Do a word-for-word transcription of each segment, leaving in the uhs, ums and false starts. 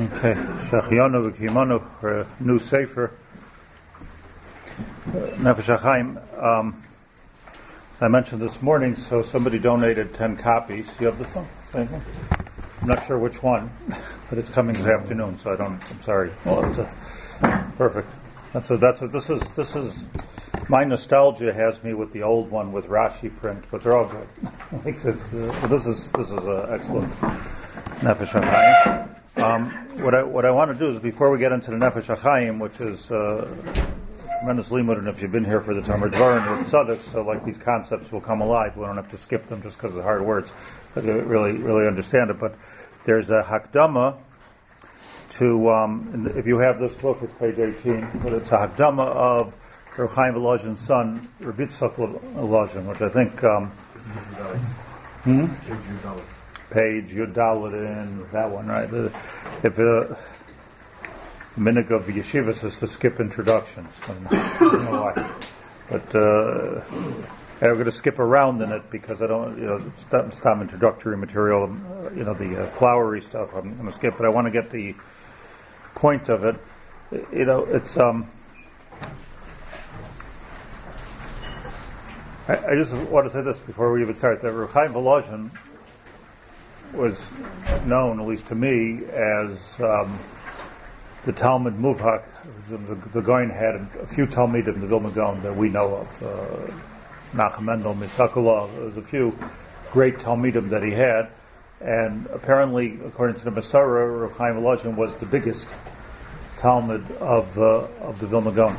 Okay, Shachianu v'Kimanu for a new sefer, Nefesh HaChaim. Um, I mentioned this morning, so somebody donated ten copies. You have this one? Same one? I'm not sure which one, but it's coming this afternoon, so I don't. I'm sorry. Well, it's a, perfect. That's a. That's a. This is. This is. My nostalgia has me with the old one with Rashi print, but they're all good. I think that's, uh, this is. This is uh, excellent. Nefesh HaChaim. Um, what I what I want to do is, before we get into the Nefesh HaChaim, which is uh, tremendous limud, and if you've been here for the Talmud Dvarim with Tzaddik, so like these concepts will come alive. We don't have to skip them just because of the hard words, but they really really understand it. But there's a Hakdama to, um, if you have this book, it's page eighteen, but it's a Hakdama of Reb Chaim Volozhin's son, Reb Yitzchak Volozhin, which I think. Um, hmm? Page Yudalit in that one, right? The, if the minhag of the yeshivas is to skip introductions, and I don't know why, but uh, I'm going to skip around in it because I don't, you know, stop, stop introductory material, uh, you know, the uh, flowery stuff. I'm going to skip, but I want to get the point of it. You know, it's um. I, I just want to say this before we even start. That Reb Chaim Volozhin was known, at least to me, as um, the Talmud Muvhak. The, the, the Goin had a few Talmidim in the Vilna Gaon that we know of. Uh, Nachum Mendel, Misakulov. There was a few great Talmidim that he had, and apparently, according to the Masorah, Reb Chaim Volozhin was the biggest Talmud of uh, of the Vilna Gaon.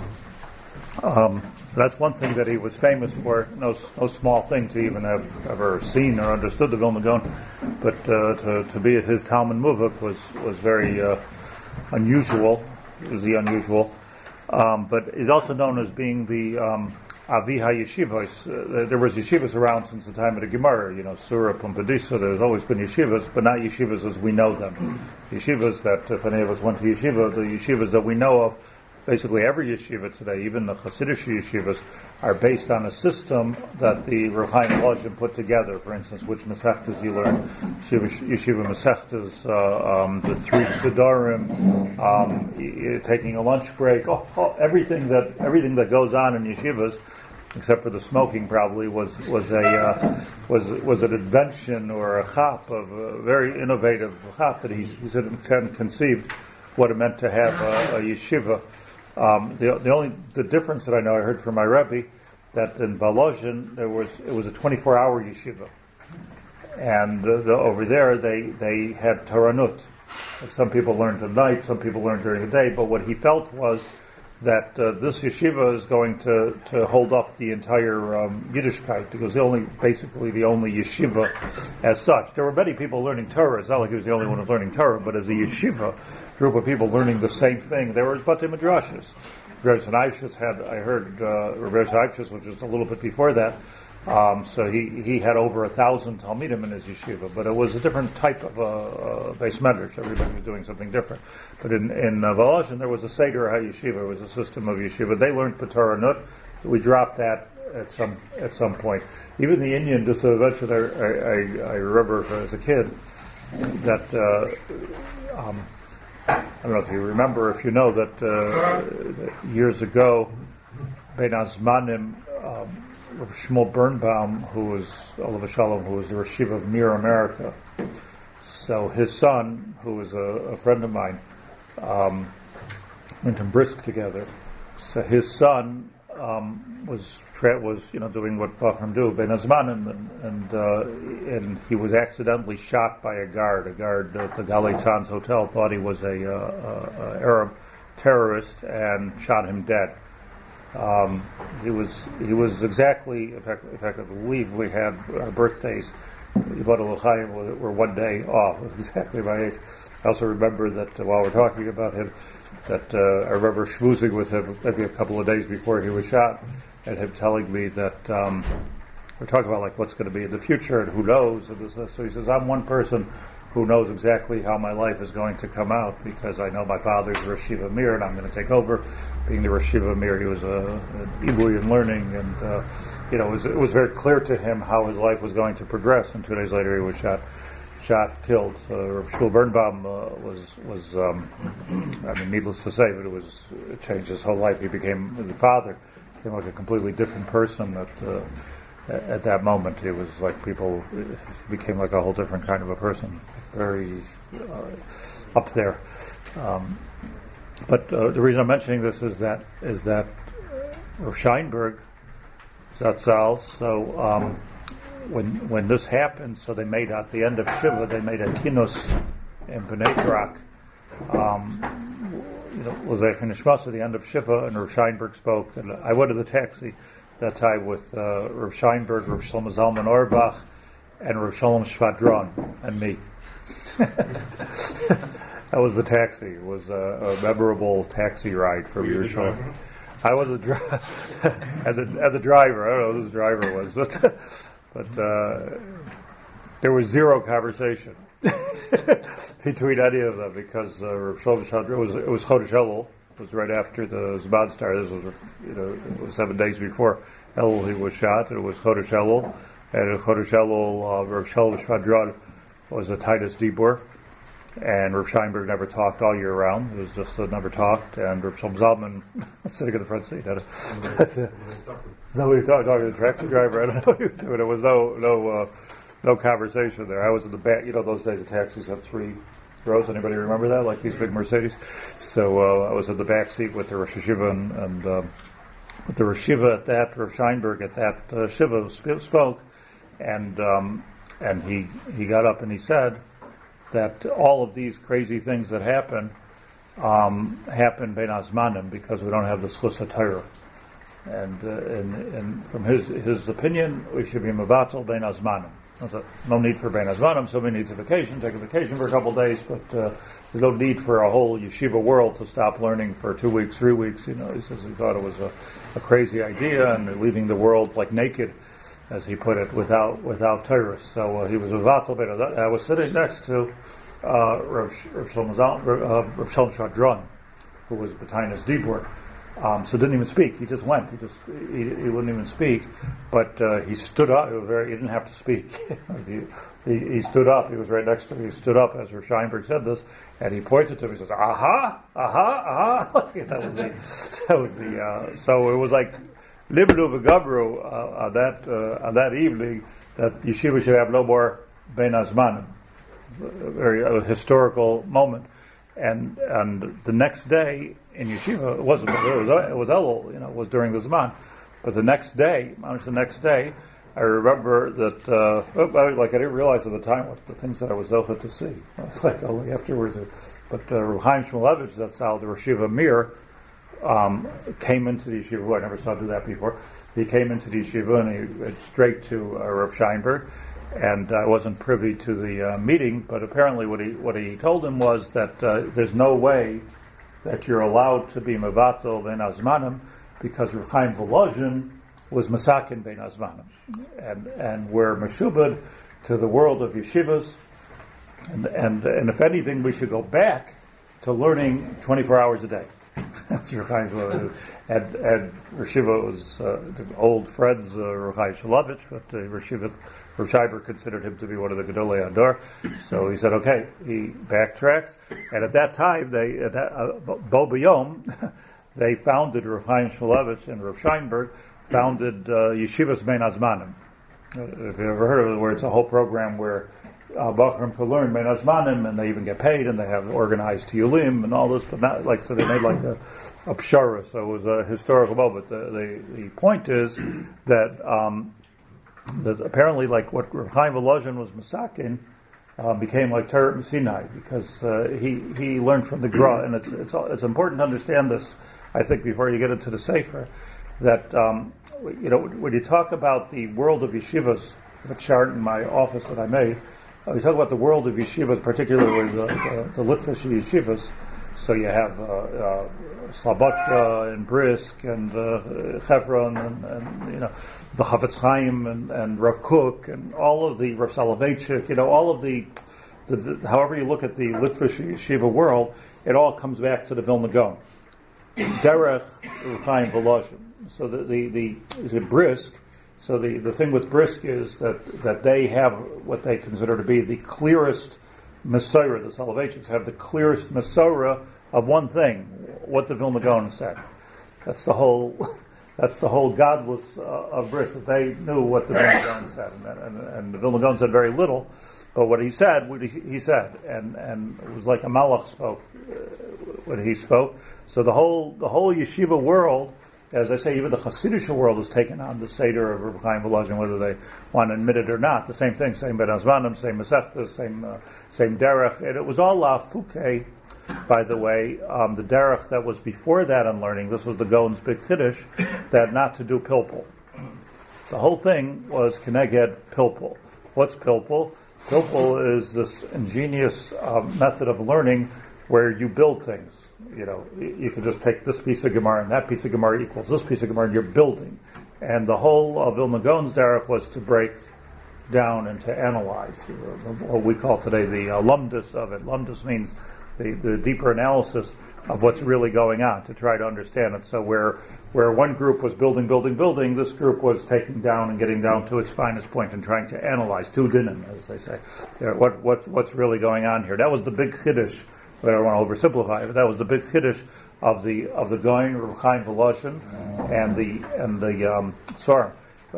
Um, so that's one thing that he was famous for. No, no small thing to even have ever seen or understood the Vilna Gaon, but uh, to to be at his Talmud Muvhak was was very uh, unusual. Is the unusual, um, but he's also known as being the um, Avi HaYeshivos. Uh, there was yeshivas around since the time of the Gemara. You know, Surah, Pumbedisa. There's always been yeshivas, but not yeshivas as we know them. Yeshivas that if any of us went to yeshiva, the yeshivas that we know of. Basically, every yeshiva today, even the Hasidic yeshivas, are based on a system that the Reb Chaim Volozhin put together. For instance, which Masechtas you learn, Yeshiva, yeshiva Masechtas, uh, um, the three Sidorim, um, taking a lunch break, oh, oh, everything that everything that goes on in yeshivas, except for the smoking, probably was was a uh, was was an invention or a chap of a very innovative chap that he he said hadn't conceived what it meant to have a, a yeshiva. Um, the the only the difference that I know I heard from my Rebbe that in Volozhin there was it was a twenty-four hour yeshiva, and uh, the, over there they they had Taranut. Some people learned at night, some people learned during the day. But what he felt was that uh, this yeshiva is going to, to hold up the entire um, Yiddishkeit, because the only basically the only yeshiva as such. There were many people learning Torah. It's not like he was the only one who's learning Torah, but as a yeshiva group of people learning the same thing, there were Batei Midrashos. Rebbe Eibshitz had, I heard, uh, Rebbe Eibshitz was just a little bit before that. Um, so he, he had over a thousand Talmidim in his yeshiva, but it was a different type of uh, uh, base medrash. Everybody was doing something different. But in, in uh, Volozhin, there was a Seder HaYeshiva. It was a system of yeshiva. They learned B'Torah Nut. We dropped that at some at some point. Even the Indian, just eventually, I, I, I remember as a kid that, uh, um, I don't know if you remember, if you know, that, uh, that years ago, Ben Azmanim, um, Shmuel Birnbaum, who was Olav Shalom, who was the Rosh Yeshiva of Mir America. So his son, who was a, a friend of mine, um, went to Brisk together. So his son um, was was you know doing what Bachram do, Ben Azmanim, and and, uh, and he was accidentally shot by a guard. A guard at the Galei Tzan's hotel thought he was a, uh, a Arab terrorist and shot him dead. Um, he was he was exactly, in fact, in fact I believe we had our birthdays, Yibad L'Chaim, were one day off. It was exactly my age. I also remember that uh, while we're talking about him, that uh, I remember schmoozing with him maybe a couple of days before he was shot, and him telling me that um, we're talking about like what's going to be in the future and who knows. And this, so he says, I'm one person who knows exactly how my life is going to come out, because I know my father's Rosh Yeshiva Mir, and I'm going to take over being the Rosh Yeshiva Mir. He was a, a Ibui in learning, and uh, you know, it was, it was very clear to him how his life was going to progress. And two days later, he was shot shot, killed. So Rav Shul Birnbaum uh, was was um, I mean, needless to say, but it was it changed his whole life. He became the father, became like a completely different person at uh, at that moment. It was like people became like a whole different kind of a person, very uh, up there. Um, but uh, the reason I'm mentioning this is that is that Rav Scheinberg Zatzal. So um, when when this happened, so they made at the end of Shiva, they made a kinus in Bnei Brak. Um, you know, was a Nishmas at the end of Shiva, and Rav Scheinberg spoke. And I went to the taxi that time with uh, Rav Scheinberg, Rav Shlomo Zalman Auerbach, and Rav Shalom Shvadron, and me. That was the taxi. It was a, a memorable taxi ride from Yerushalayim. I was a dri- and, the, and the driver. I don't know who the driver was, but but uh, there was zero conversation between any of them because uh, Rav Shalom Shvadron was it was Chodesh Elul. It was right after the Zman started. This was you know it was seven days before Elul he was shot. It was Chodesh Elul, and in Chodesh Elul, uh, Rav Shalom Shvadron was a Titus Dibur. And Rav Scheinberg never talked all year round. It was just uh, never talked. And Rav Shlomo Zalman sitting in the front seat. Had a, nobody talking, talking to the taxi driver. I don't know what he was doing. There was no no uh, no conversation there. I was in the back. You know, those days the taxis had three rows. Anybody remember that? Like these big Mercedes. So uh, I was in the back seat with the Rosh Hashiva and, and um, with the Rosh Hashiva at that. Rav Scheinberg at that uh, Shiva spoke, and um, and he he got up and he said that all of these crazy things that happen um, happen bein hazmanim because we don't have the schus HaTorah. And, uh, and and from his his opinion, we should be mevatel bein hazmanim. No need for bein hazmanim. Somebody needs a vacation, take a vacation for a couple of days, but uh, there's no need for a whole yeshiva world to stop learning for two weeks, three weeks. You know, he says he thought it was a, a crazy idea and leaving the world like naked, as he put it, without without terrorists. So uh, he was a vatal beta. I was sitting next to uh, Rav Shlomo Shvadron, who was B'tainas Dibur. Um, so didn't even speak. He just went. He just he, he wouldn't even speak. But uh, he stood up. It was very. He didn't have to speak. he, he, he stood up. He was right next to me. He stood up as Rav Scheinberg said this, and he pointed to him. He says, "Aha, aha, aha." that was the. That was the. Uh, so it was like. Liblu v'gabru uh, on that uh, on that evening that yeshiva should have no more bein hazmanim, a very a historical moment, and and the next day in yeshiva it wasn't it was it was Elul, you know, it was during the Zman, but the next day, the next day, I remember that uh, like I didn't realize at the time what the things that I was zocheh to see. It's like only afterwards, but uh, Rav Chaim Shmulevitch, that's how the Rosh Yeshiva Mir. Um, came into the yeshiva. I never saw him do that before. He came into the yeshiva and he went straight to uh, Rav Scheinberg, and I wasn't privy to the uh, meeting. But apparently, what he what he told him was that uh, there's no way that you're allowed to be mevatel bein hazmanim because Rav Chaim Volozhin was masakin bein hazmanim, and and we're meshubad to the world of yeshivas, and and and if anything, we should go back to learning twenty-four hours a day. That's Rav Chaim and and Rosh Hashiva was uh, old friends, uh, Rav Chaim Shmulevitch, but uh, Rosh Hashiva, Rav Scheinberg considered him to be one of the Gedolei Hador. So he said, okay, he backtracks, and at that time, they at that, uh, Bo B'Yom, they founded Rav Chaim Shmulevitch and Rav Scheinberg founded uh, Yeshivas Bein Hazmanim. Uh, if you ever heard of it, where it's a whole program where Uh, Bachram could learn Bein Hazmanim, and they even get paid, and they have organized Tiyulim and all this, but not like so they made like a, a pshara. So it was a historical moment. The, the, the point is that um, that apparently, like what Rav Chaim Volozhin was masakin, um, became like Torah from Sinai because uh, he he learned from the Gra, and it's it's it's important to understand this. I think before you get into the Sefer, that um, you know when you talk about the world of yeshivas, the chart in my office that I made. We talk about the world of yeshivas, particularly the, the, the Litvish yeshivas. So you have uh, uh, Slobodka and Brisk and uh, Chevron and, and you know the Chavetz Chaim and, and Rav Kook and all of the Rav Soloveitchik. You know all of the, the, the however you look at the Litvish yeshiva world, it all comes back to the Vilna Gaon. Derech Rav Chaim Volozhin. So the the, the is it Brisk? So the, the thing with Brisk is that, that they have what they consider to be the clearest Masorah. The Soloveitchians have the clearest Masorah of one thing, what the Vilna Gaon said. That's the whole that's the whole godless uh, of Brisk, that they knew what the Vilna Gaon said. And, and, and the Vilna Gaon said very little, but what he said, what he, he said. And, and it was like a Malach spoke uh, when he spoke. So the whole the whole yeshiva world, as I say, even the Hasidic world has taken on the Seder of Reb Chaim Volozhin, whether they want to admit it or not. The same thing, same Ben Azmanim, same Masechtas, same uh, same Derech. And it was all La Fouke, by the way. Um, the Derech that was before that unlearning, this was the Gaon's big Chiddush, that not to do Pilpul. The whole thing was Keneged Pilpul. What's Pilpul? Pilpul is this ingenious uh, method of learning where you build things. You know, you can just take this piece of Gemara and that piece of Gemara equals this piece of Gemara, and you're building. And the whole of Vilna Gaon's derech was to break down and to analyze. What we call today the uh, lumdus of it. Lumdus means the, the deeper analysis of what's really going on, to try to understand it. So where where one group was building, building, building, this group was taking down and getting down to its finest point and trying to analyze, to dinim, as they say. You know, what what what's really going on here. That was the big chiddush. But I don't want to oversimplify it. But that was the big chiddush of the of the Gaon, Reb Chaim Volozhin, and the and the um, Svarim.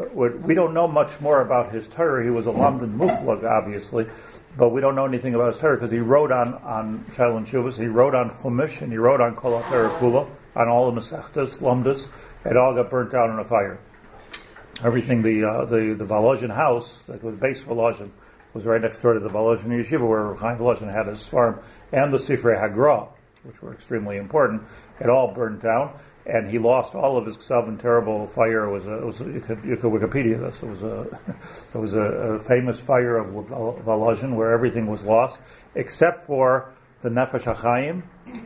We don't know much more about his Torah. He was a Lamdan Muflag, obviously, but we don't know anything about his Torah because he wrote on on Shaul and Shuvas, he wrote on Chumash, and he wrote on Kol HaTorah Kula, on all the Masechtas, Lamdas. It all got burnt down in a fire. Everything, the uh, the the Volozhin house, like the base Volozhin, was right next door to the Volozhin Yeshiva, where Reb Chaim Volozhin had his farm, and the Sifrei Hagra, which were extremely important. It all burned down, and he lost all of his ksav in terrible fire. It was, a, it was a, you, could, you could Wikipedia this. It was a it was a, a famous fire of Volozhin where everything was lost, except for the Nefesh HaChaim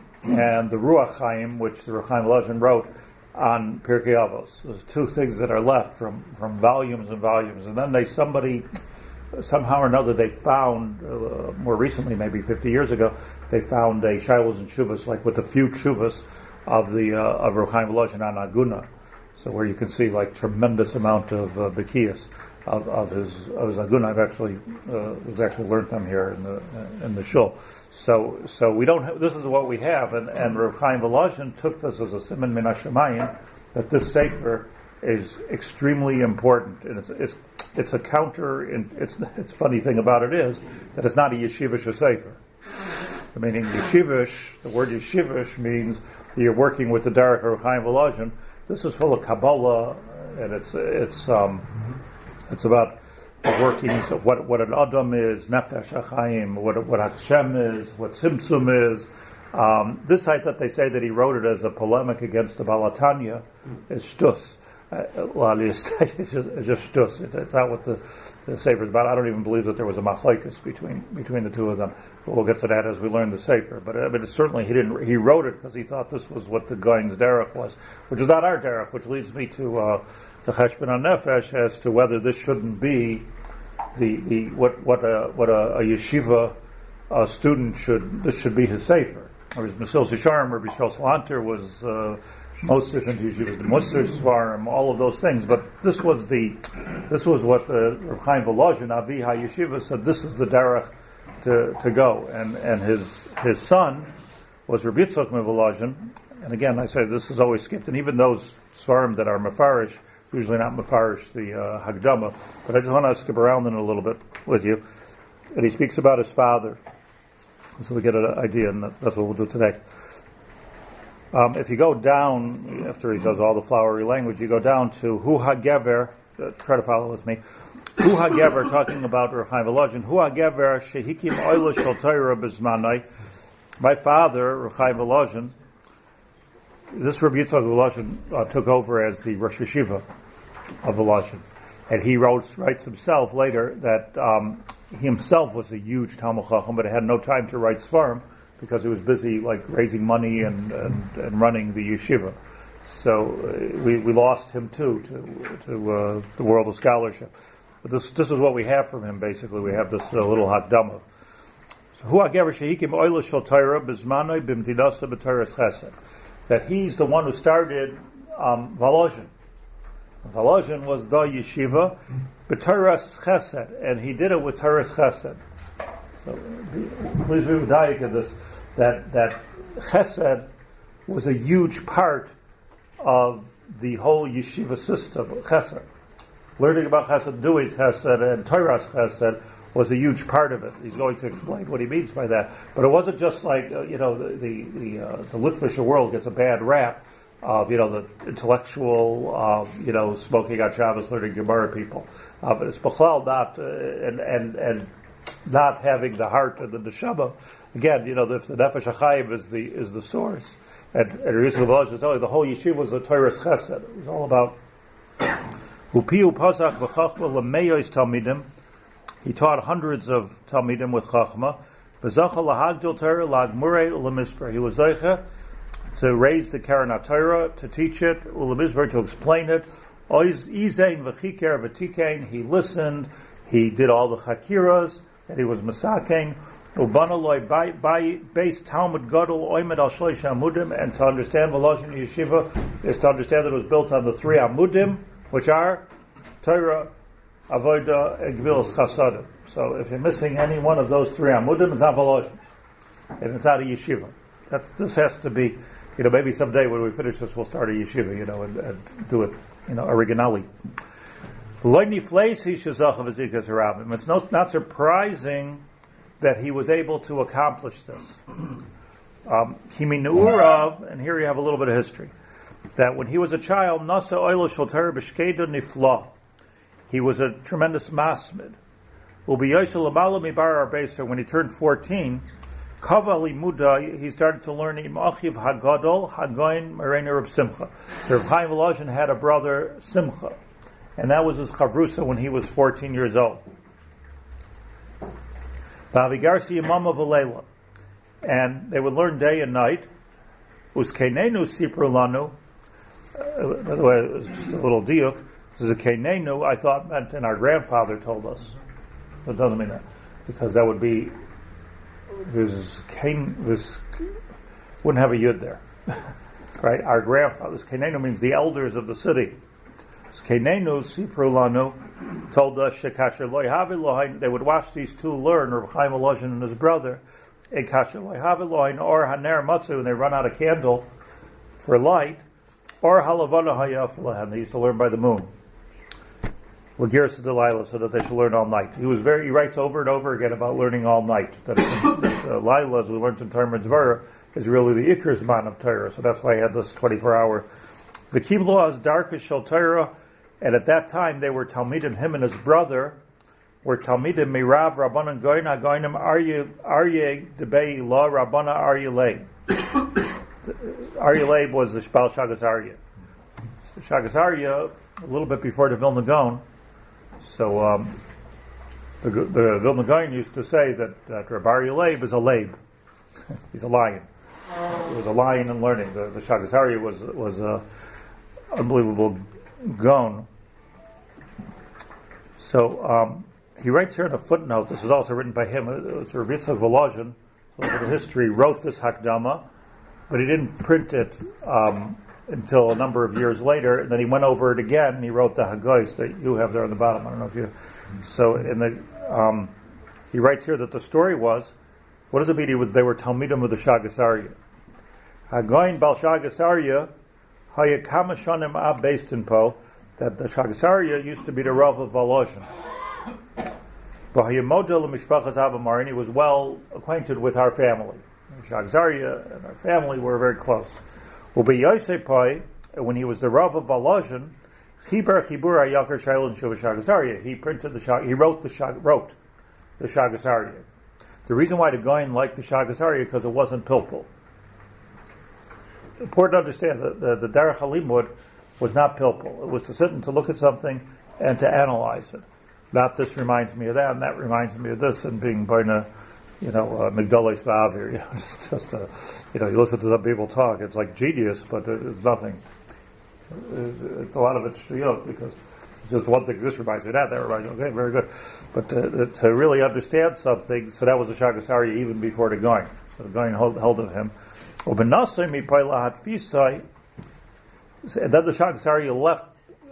and the Ruach Chaim, which the Reb Chaim Volozhin wrote on Pirkei Avos. There's two things that are left from, from volumes and volumes, and then they somebody. Somehow or another, they found, uh, more recently, maybe fifty years ago, they found a Shilos and Shuvas, like with a few Shuvas of the uh, of Reb Chaim Volozhin on Aguna. So where you can see like tremendous amount of uh, Bekias of, of his of his Aguna. I've actually uh, we've actually learned them here in the uh, in the shul. So so we don't have, this is what we have, and and Reb Chaim Volozhin took this as a siman min hashamayim that this sefer is extremely important, and it's it's it's a counter. And it's it's funny thing about it is that it's not a yeshivish sefer. I mean, yeshivish, the word yeshivish means that you're working with the derech of Chaim Volozhin. This is full of Kabbalah, and it's it's um, it's about the workings of what what an Adam is, Nefesh HaChaim, what what Hashem is, what Tzimtzum is. Um, this site that they say that he wrote it as a polemic against the Baal HaTanya is shtus. Uh, well, it's just, it's just shtus. It, it's not what the, the Sefer is about. I don't even believe that there was a machlokes between between the two of them. But we'll get to that as we learn the Sefer. But, uh, but it certainly he didn't. He wrote it because he thought this was what the Gaon's derech was, which is not our derech. Which leads me to uh, the Cheshbon HaNefesh as to whether this shouldn't be the, the what what a what a, a yeshiva a student should. This should be his Sefer. Or his Mesil Sisharim or Bishol Salanter was. Uh, Most of the yeshivas, the Musar Svarim, all of those things. But this was the, this was what the Reb Chaim Volozhin, Avi HaYeshiva, said. This is the derech to to go. And and his his son was Reb Yitzchak Volozhin. And again, I say this is always skipped. And even those Svarim that are Mefarish, usually not Mefarish the uh, Hagdama. But I just want to skip around in a little bit with you. And he speaks about his father, so we get an idea, and that's what we'll do today. Um, if you go down, after he says all the flowery language, you go down to Hu HaGever, uh, try to follow with me, Hu HaGever, talking about Reb Chaim Volozhin, Hu HaGever shehikim oila shel Torah b'zmanai. My father, Reb Chaim Volozhin, this Reb Yitzchak Volozhin uh, took over as the Rosh Yeshiva of Volozhin. And he wrote, writes himself later that um, he himself was a huge Talmud Chacham, but had no time to write Svarim, because he was busy like raising money and, and, and running the yeshiva. So uh, we, we lost him too to to uh, the world of scholarship. But this this is what we have from him basically. We have this uh, little hakdama. So hu hagever shehikim oila shel Torah b'zmanoi b'mdinasa b'Torahs chesed. That he's the one who started um, Volozhin. Volozhin was the yeshiva, but Torah's Chesed, and he did it with Torah's Chesed. So please be medayik of this, that that Chesed was a huge part of the whole yeshiva system. Chesed, learning about Chesed, doing Chesed, and Torah's Chesed was a huge part of it. He's going to explain what he means by that. But it wasn't just like uh, you know the the the, uh, the Litvisher world gets a bad rap of you know the intellectual uh, you know smoking on Shabbos, learning Gemara people. Uh, but it's b'chlal not uh, and and and not having the heart of the neshama. Again, you know, if the nefesh hachayim is the is the source, and and Yisrael Volozhin was telling the whole yeshiva was the Torah's chesed. It was all about upiu pasach v'chachma lemeyos talmidim. He taught hundreds of talmidim with chachma. V'zacha lahagdil Torah lagmurei u'lemisper. He was zeicha to raise the Karanat Torah, to teach it, u'lemisper, to explain it. Oiz izain v'chiker v'tikein. He listened. He did all the chakiras, and he was masakein. Ubanaloi by base Talmud Gadol oimed al shloish amudim, and to understand Volozhin Yeshiva is to understand that it was built on the three amudim, which are Torah, Avodah, and Gemilas Chasadim. So if you're missing any one of those three amudim, it's not Volozhin, and it's not a yeshiva. That's, this has to be, you know, maybe someday when we finish this, we'll start a yeshiva, you know, and, and do it, you know, originally. It's no, not surprising that he was able to accomplish this. Um, and here you have a little bit of history. That when he was a child, Nasa Oilo Shulter Bishkeda Nifla, he was a tremendous masmid. When he turned fourteen, Kavali Muda, he started to learn Im Achiv Hagadol Hagoin Marena Reb Simcha. So Reb Chaim Volozhin had a brother Simcha, and that was his chavrusa when he was fourteen years old. Vavigarsi Imam of Alela, and they would learn day and night. Uskenenu Siprulanu. By the way, it was just a little diuk. This is a kenenu. I thought meant, and our grandfather told us. It doesn't mean that, because that would be this ken. This wouldn't have a yud there, right? Our grandfather. This kenenu means the elders of the city. Kenenu Siprulanu told us shekasher loy havi they would watch these two learn, Reb Chaim Volozhin and his brother, and kasher loy havi lohin or haner matzu, when they run out of candle for light, or halavana hayaf, they used to learn by the moon. Lagiris Delilah, so that they should learn all night. He was very. He writes over and over again about learning all night. That uh, Lila, as we learned in Talmud Zvara, is really the Iker Zman of Torah. So that's why he had this twenty-four hour. The Kiblo as darkish shel Torah. And at that time, they were Talmidim, him and his brother, were Talmidim, Mirav, Rabbanan, Goyna, Goynim, Aryeh, Debei, La, Rabbana, Aryeh Leib. Aryeh Leib was the Shbal Shagas Aryeh. Shagas Aryeh, a little bit before the Vilna Gaon. So, um, the, the Vilna Gaon used to say that, that Rabbi Aryeh Leib is a Leib. He's a lion. He was a lion in learning. The, the Shagas Aryeh was, was a unbelievable Gaon. So um, he writes here in a footnote. This is also written by him. It's Rav Yitzchak Volozhin, so the history, wrote this Hakdama, but he didn't print it um, until a number of years later. And then he went over it again, and he wrote the Hagois that you have there on the bottom. I don't know if you. So in the um, he writes here that the story was, what does it mean? He was they were Talmidim of the Shagas Aryeh. Hagoin Bal Shagas Aryeh Hayakama Shonim Ab based in Po. That the Shagas Aryeh used to be the Rav of Volozhin. And he was well acquainted with our family. Shagas Aryeh and our family were very close. When he was the Rav of Volozhin, he printed the Shag, he wrote the Shag, wrote the Shagas Aryeh. The reason why the Goyen liked the Shagas Aryeh because it wasn't pilpul. Important to understand that the, the Derech HaLimud was not pilpul. It was to sit and to look at something and to analyze it. Not this reminds me of that, and that reminds me of this, and being boina, you know, uh, Migdalei Svavir, you know, just, just uh, you know, you listen to some people talk, it's like genius, but it's nothing. It's a lot of it's shtuyot, because it's just one thing, this reminds me of that, that reminds me, okay, very good. But to, to really understand something, so that was the Shagas Aryeh even before the going. So the going held, held of him. And then the Shagas Aryeh left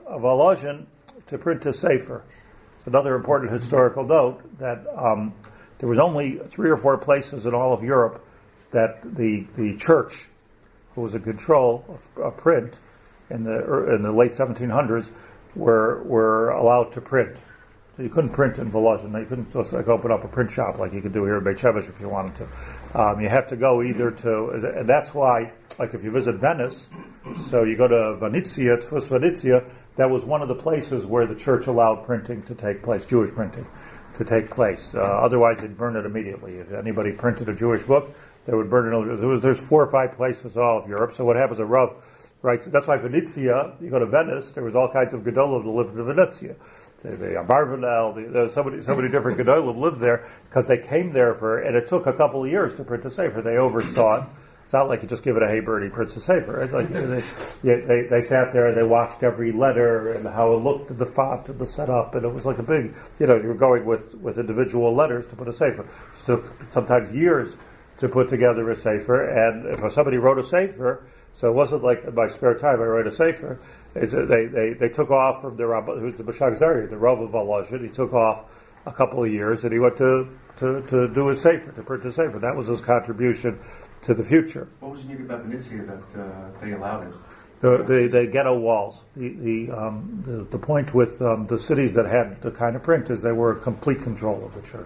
Volozhin to print a sefer. Another important historical note that um, there was only three or four places in all of Europe that the the church, who was in control of, of print in the in the late seventeen hundreds, were were allowed to print. So you couldn't print in Volozhin. You couldn't just like open up a print shop like you could do here in Beit Shemesh if you wanted to. Um, you had to go either to, and that's why, like if you visit Venice, so you go to Venezia, Tvus Venezia, that was one of the places where the church allowed printing to take place, Jewish printing to take place. Uh, otherwise, they'd burn it immediately. If anybody printed a Jewish book, they would burn it. There was, there's four or five places all of Europe. So what happens, a Rav writes, that's why Venezia, you go to Venice, there was all kinds of Gedolim that lived in Venezia. The, the Abarvanel, the, there was so many, so many different Gedolim lived there because they came there for, and it took a couple of years to print a sefer. They oversaw it. It's not like you just give it a hey bird, he prints a sefer. Right? Like they, they, they sat there and they watched every letter and how it looked at the font and the setup, and it was like a big, you know, you were going with, with individual letters to put a sefer. It took sometimes years to put together a sefer, and if somebody wrote a sefer, so it wasn't like in my spare time I write a sefer. It's a, they, they they took off from the Rabbi, who's the Bashag Zari, the Rav of Volozhin. He took off a couple of years and he went to, to, to do his sefer, to print his sefer. That was his contribution to the future. What was unique about Venezia that uh, they allowed it? The, the, the ghetto walls. The the, um, the the point with um, the cities that had the kind of print is they were in complete control of the church.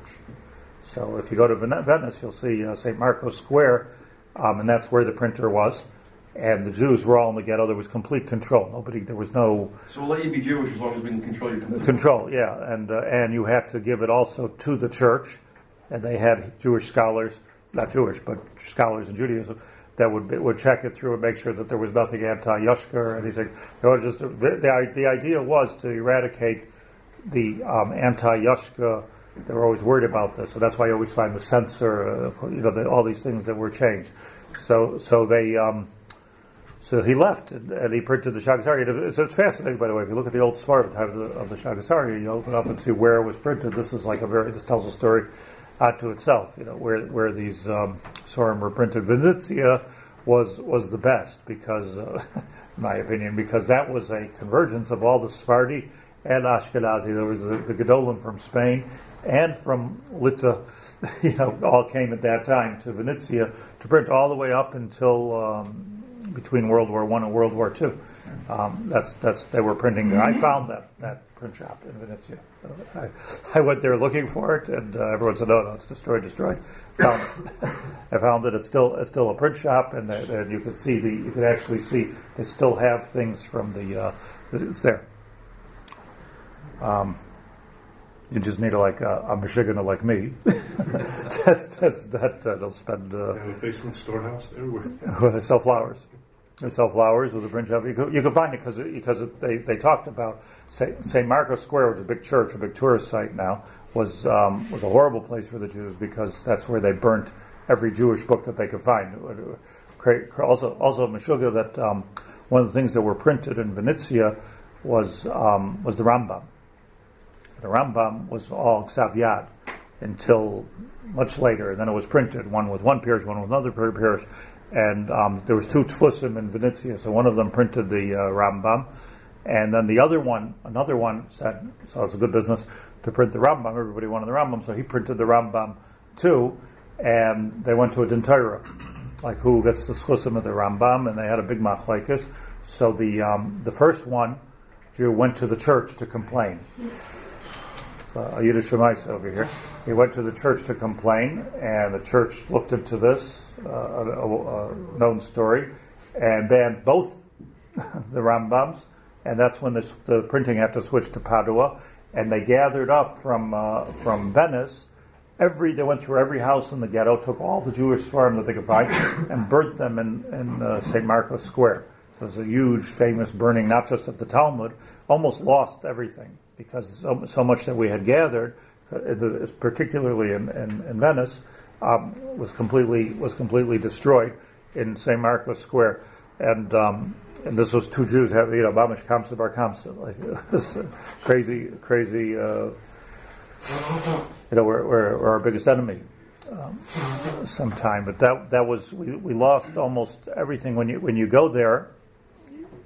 So if you go to Venice, you'll see uh, Saint Marco's Square, um, and that's where the printer was. And the Jews were all in the ghetto. There was complete control. Nobody. There was no. So we'll let you be Jewish as long as we can control your completely. Control, yeah, and uh, and you had to give it also to the church, and they had Jewish scholars, not Jewish, but scholars in Judaism, that would would check it through and make sure that there was nothing anti-Yushka or anything. It was just the the idea was to eradicate the um, anti-Yushka. They were always worried about this, so that's why you always find the censor, uh, you know, the, all these things that were changed. So so they. Um, So he left, and, and he printed the Shagasari. It's, it's fascinating, by the way. If you look at the old Sfar of the time of the, of the Shagasari, you open up and see where it was printed. This is like a very. This tells a story unto itself. You know where where these um, Sfarim were printed. Venezia was was the best because, uh, in my opinion, because that was a convergence of all the Sephardi and Ashkenazi. There was the, the Gedolim from Spain and from Lita. You know, all came at that time to Venezia to print all the way up until. Um, between World War One and World War Two. Um, that's that's they were printing there. I found that, that print shop in Venezia. So I, I went there looking for it, and uh, everyone said, "No, no, it's destroyed, destroyed." Found it. I found that it's still it's still a print shop, and, uh, and you could see the you could actually see they still have things from the uh, it's there. Um, you just need a, like a, a Michiganer like me. that's that's that. Uh, they'll spend. Uh, they have a basement storehouse there where where they sell flowers. They sell flowers with a print shop. You could, you could find it because because they, they talked about Saint Marco's Square, which is a big church, a big tourist site now, was um, was a horrible place for the Jews because that's where they burnt every Jewish book that they could find. Also, also Meshuggah, that um, one of the things that were printed in Venezia was um, was the Rambam. The Rambam was all Ksav Yad until much later, and then it was printed, one with one parish, one with another parish. And um, there was two Tfusim in Venezia, so one of them printed the uh, Rambam, and then the other one, another one said, so it's a good business to print the Rambam. Everybody wanted the Rambam, so he printed the Rambam too, and they went to a Dintayra, like who gets the Tfusim of the Rambam, and they had a big machlekes. So the um, the first one, Jew, went to the church to complain. A Yiddish Shemaisa over here. He went to the church to complain, and the church looked into this, uh, a, a, a known story, and banned both the Rambams, and that's when this, the printing had to switch to Padua, and they gathered up from uh, from Venice. Every they went through every house in the ghetto, took all the Jewish Sfarim that they could find, and burnt them in, in uh, Saint Marco's Square. So it was a huge, famous burning, not just of the Talmud, almost lost everything. Because so, so much that we had gathered, uh, particularly in, in, in Venice, um, was completely was completely destroyed in Saint Marco's Square, and um, and this was two Jews having, you know, Mamish Kamsa Bar Kamsa, like it was crazy, crazy. Uh, you know, we're, we're, we're our biggest enemy. Um, sometime, but that that was we, we lost almost everything when you when you go there.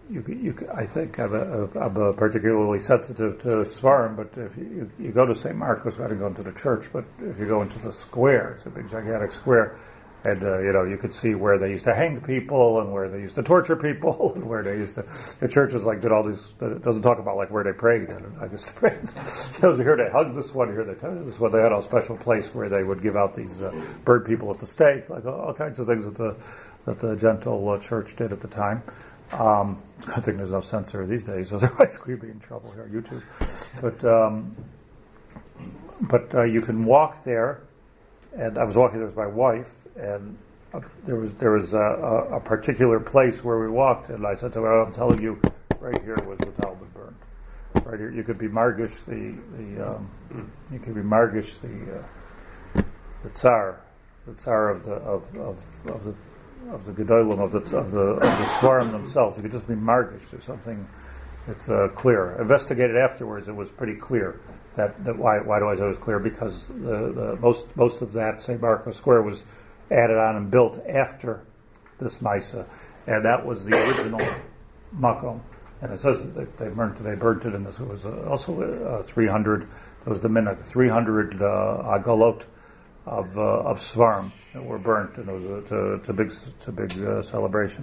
you, you, I think I'm, a, I'm a particularly sensitive to Svarim, but if you, you go to Saint Marcos, I didn't go into the church, but if you go into the square, it's a big gigantic square, and uh, you know you could see where they used to hang people and where they used to torture people and where they used to. The churches like did all these. It doesn't talk about like where they prayed. I guess shows here they hugged this one, here they hugged this one. They had a special place where they would give out these uh, bird people at the stake, like all, all kinds of things that the that the gentle uh, church did at the time. Um, I think there's no censor these days, otherwise we'd be in trouble here on YouTube. But um, but uh, you can walk there, and I was walking there with my wife, and uh, there was there was a, a, a particular place where we walked, and I said to her, "I'm telling you, right here was the Talmud burned. Right here, you could be Margish the the um, you could be Margish the uh, the Tsar, the Tsar of the of of, of the." of the Gedolim, of the of the of the Svarim themselves. It could just be Margish or something. It's uh, clear. Investigated afterwards, it was pretty clear that, that why why do I say it was clear? Because the, the most most of that Saint Marcos Square was added on and built after this Maisa, and that was the original Makom. And it says that they burnt they burnt it in this. It was uh, also uh, three hundred. That was the minhag. three hundred uh, agalot of uh, of Svarim that were burnt, and it was a, it's a, it's a big, it's a big uh, celebration.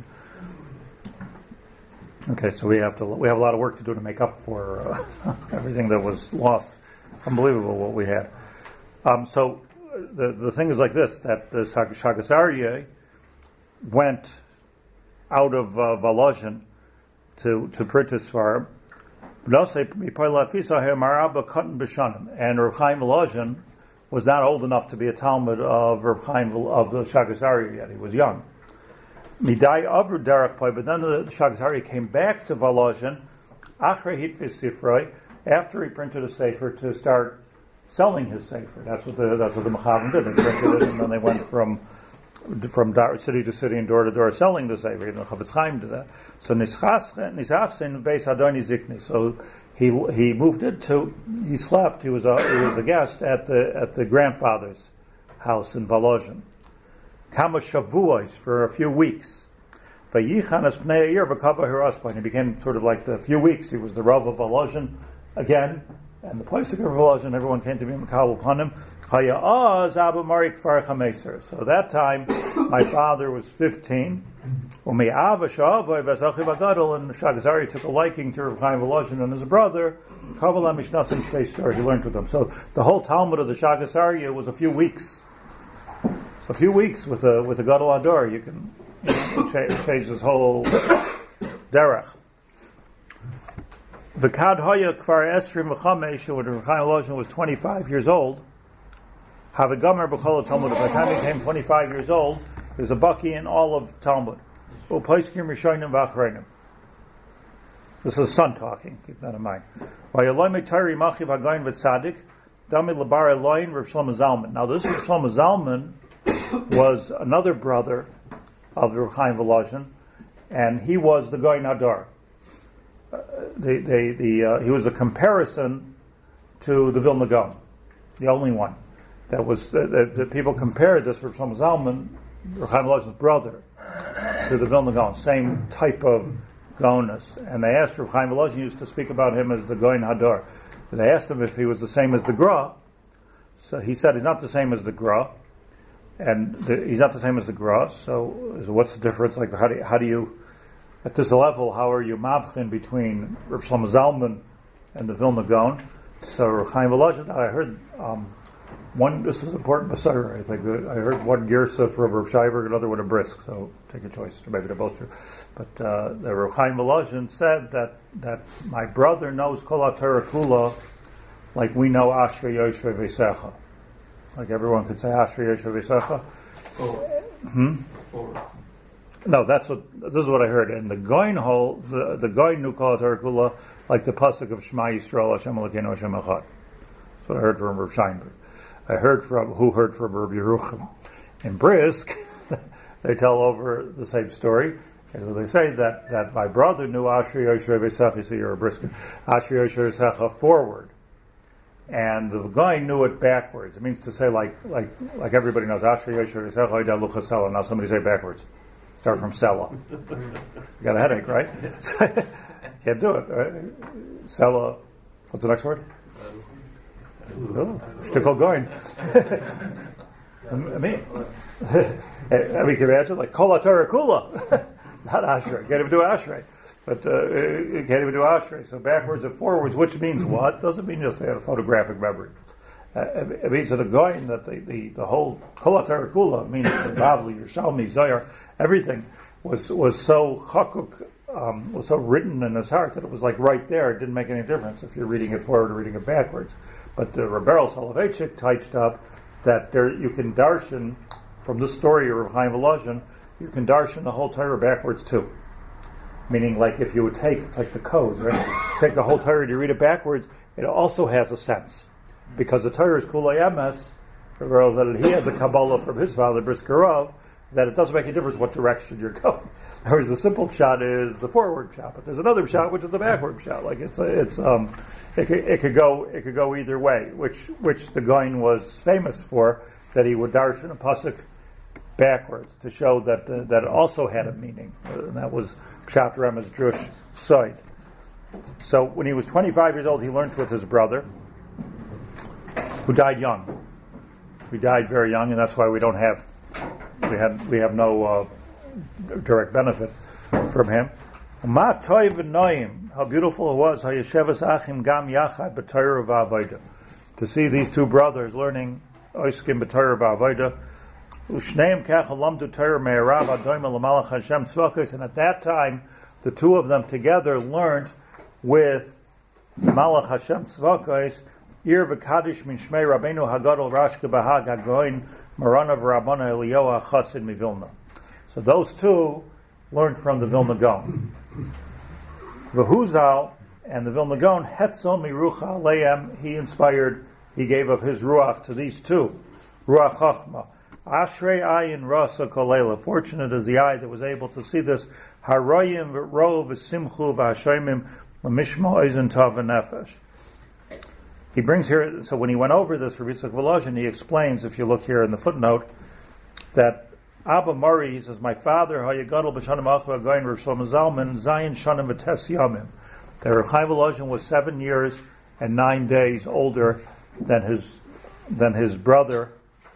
Okay, so we have to we have a lot of work to do to make up for uh, everything that was lost. Unbelievable what we had. Um, so the the thing is like this: that the Shagas Aryeh went out of uh, Volozhin to to print his Svarim. And Rav Chaim Volozhin was not old enough to be a Talmud of Reb Chaim of the Shagas Aryeh yet. He was young. Midai over Derech Poi, but then the Shagas Aryeh came back to Volozhin Achrei Hitvis Sifroi, after he printed a sefer to start selling his sefer. That's what the that's what the Mechavim did. They printed it, and then they went from from city to city and door to door selling the sefer. And the Chavetz Chaim did that. So Nischachsen Beis Adoni Zikni. So He he moved it to he slept he was a he was a guest at the at the grandfather's house in Volozhin. Kama shavuos for a few weeks. Vayichanas pnei year v'kava hiraspain. He became sort of like the few weeks. He was the Rav of Volozhin again, and the place of Volozhin. Everyone came to be Makabel upon him. Haya'az Abba Mari Kfar Chameser. So that time, my father was fifteen. And Shagas Aryeh took a liking to Reb Chaim Volozhin and his brother. He learned with them. So the whole Talmud of the Shagas Aryeh was a few weeks. A few weeks with a with a Gadol Ador. You can you know, change, change this whole derech. The Kad Hoya Kfar Esrim V'Chamesh, when Reb Chaim Volozhin was twenty-five years old, Havigamer B'Chol Talmud. By the time he became twenty-five years old, there's a Baki in all of Talmud. This is the son talking. Keep that in mind. Now this Rav Shlomo Zalman was another brother of Reb Chaim Volozhin, and he was the Goyin Hadar. Uh, the, the, the, uh, he was a comparison to the Vilna Gaon, the only one that was that uh, the, people compared this Rav Shlomo Zalman, Reb Chaim Volozhin's brother, to the Vilna Gaon, same type of Gaonness. And they asked Reb Chaim Volozhin used to speak about him as the Goyin Hadar. They asked him if he was the same as the Gra. So he said he's not the same as the Gra, and the, he's not the same as the Gra. So, so what's the difference? Like how do you, how do you at this level? How are you mavchin between Reb Shlomo Zalman and the Vilna Gaon? So Reb Chaim Volozhin, I heard. Um, One, this was important Masar, I think. I heard one Girsa for Reb Scheiber, another one a Brisk, so take a choice, or maybe they're both true. But uh, the Reb Chaim Volozhin said that, that my brother knows Kol HaTorah Kula like we know Ashrei Yoshe V'Secha. Like everyone could say Ashrei Yoshe V'Secha. Forward. Hmm? Forward. No, that's what, this is what I heard. And the Goyin hole, the, the Goyin knew Kol HaTorah Kula like the Pasuk of Shema Yisrael Hashem Elokeinu Hashem Echad. That's what I heard from Reb Scheinberg. I heard from, who heard from Rabbi Yerucham. In Brisk, they tell over the same story. And so they say that, that my brother knew Ashrei Yoshe V'Secha, so you're a Brisker, Ashrei Yoshe V'Secha forward. And the guy knew it backwards. It means to say like like like everybody knows Ashrei Yoshe V'Secha Ida Luchasela. Now somebody say backwards. Start from Sela. You got a headache, right? Can't do it. Right? Sela. What's the next word? Oh, shtickle going. I mean, I mean, can you imagine like Kol HaTorah Kula, not Ashrei. Can't even do Ashrei, but uh, you can't even do Ashrei. So backwards and forwards, which means what? Doesn't mean just they had a photographic memory. Uh, it means that the going that the, the, the whole Kol HaTorah Kula, meaning the Bavli, Yerushalmi, Zohar, everything was was so chakuk, um, was so written in his heart that it was like right there. It didn't make any difference if you're reading it forward or reading it backwards. But the Rebbeinu Soloveitchik touched up that there you can darshan from this story of Chaim Volozhin, you can darshan the whole Torah backwards too. Meaning, like if you would take, it's like the codes, right? Take the whole Torah and you read it backwards, it also has a sense. Because the Torah is Kulei Emes, that he has a Kabbalah from his father, Briskerov, that it doesn't make a difference what direction you're going. Whereas the simple shot is the forward shot, but there's another shot which is the backward shot. Like it's a, it's um, it could, it could go it could go either way. Which which the Gaon was famous for, that he would darshan a pasuk backwards to show that uh, that it also had a meaning, and that was Pshat Remez Drush side. So when he was twenty-five years old, he learned with his brother, who died young. He died very young, and that's why we don't have we had we have no uh, direct benefit from him. Ma toiv v'noim, how beautiful it was, hayeshevas achim gam yachad b'Torah v'avodah, to see these two brothers learning oiskim b'Torah v'avodah. Ushneim kach lamdu Torah me'arav adoim l'malach Hashem tzvakos, and at that time the two of them together learned with Malach Hashem tzvakos Ir v'kadish min shmei Rabbeinu Hagadol Rashka Bahag Hagoin Maranav Rabbana Eliyahu Chassid Mivilna. So those two learned from the Vilna Gaon. V'huzal, and the Vilna Gaon Hetzel Mirucha Aleim, he inspired, he gave of his ruach to these two. Ruach Chachma. Ashrei ayin rasa kolela. Fortunate is the eye that was able to see this. Haroyim v'ro v'simchu v'hashoimim l'mishma oizen tov v'nefesh. He brings here, so when he went over this for Yitzchak Volozhin, he explains, if you look here in the footnote, that Abba Murray, he says, my father, Hayagadol b'shanim achva goyin Rav Shlomo Zalman, Zayin shanim v'tes yamim. That Rav Chaim Volozhin was seven years and nine days older than his than his brother,